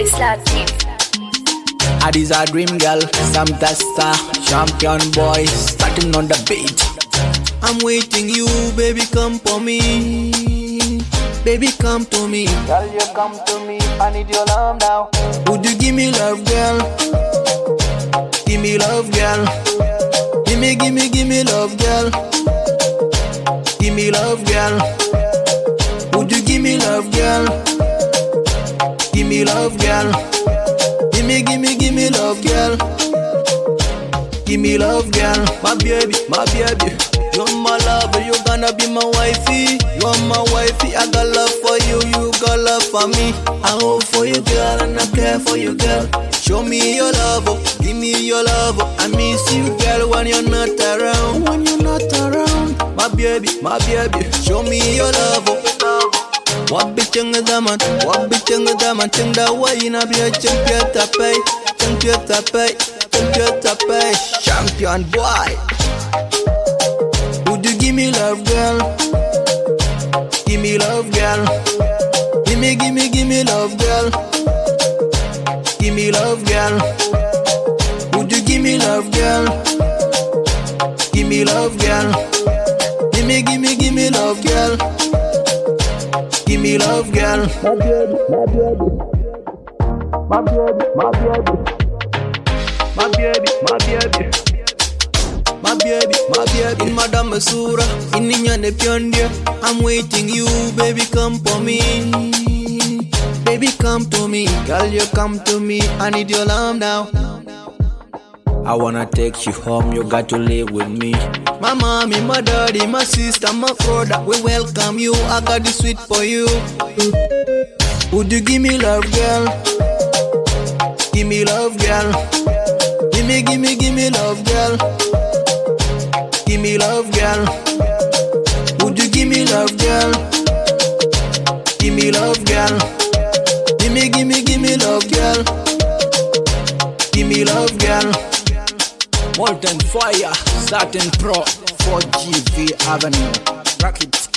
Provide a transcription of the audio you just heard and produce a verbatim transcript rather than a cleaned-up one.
boy Slatin. Addis a dream girl, Sam Testa, champion boy, starting on the beat. I'm waiting you, baby, come for me. Baby, come to me. Girl, you come to me, I need your love now. Would you give me love, girl? Give me love, girl. Give me, give me, give me love, girl. Give me love, girl. Would you give me love, girl? Give me love, girl. Give me, give me, give me love, girl. Give me love, girl. My baby, my baby. You're my lover, you gonna be my wifey. You're my wifey, I got love for you, you got love for me. I hope for you, girl, and I care for you, girl. Show me your love, oh, give me your love, oh. I miss you, girl, when you're not around. When you're not around, my baby, my baby. Show me your love, oh. What bitch in the man? What bitch in the man? Think that way in a be a champion to pay, champion to pay, champion to pay, champion boy. Would you give me love, girl? Give me love, girl. Give me, give me, give me love, girl. Give me love, girl. Would you give me love, girl? Give me love, girl. Give me, give me, give me love, girl. Give me love, girl. My baby, my baby. My baby, my baby. My baby, my baby. My baby, my baby. In Madame Masura, in Ninyane Piondia. I'm waiting you, baby, come for me. Baby, come to me. Girl, you come to me. I need your love now. I wanna take you home, you got to live with me. My mommy, my daddy, my sister, my brother, we welcome you. I got this sweet for you. Would you give me love, girl? Give me love, girl. Give me, give me, give me love, girl. Give me love, girl. Would you give me love, girl? Give me love, girl. Give me, give me, give me love, girl. Give me love, girl. Molten Fire, Satin Pro, four G V Avenue, Rocket.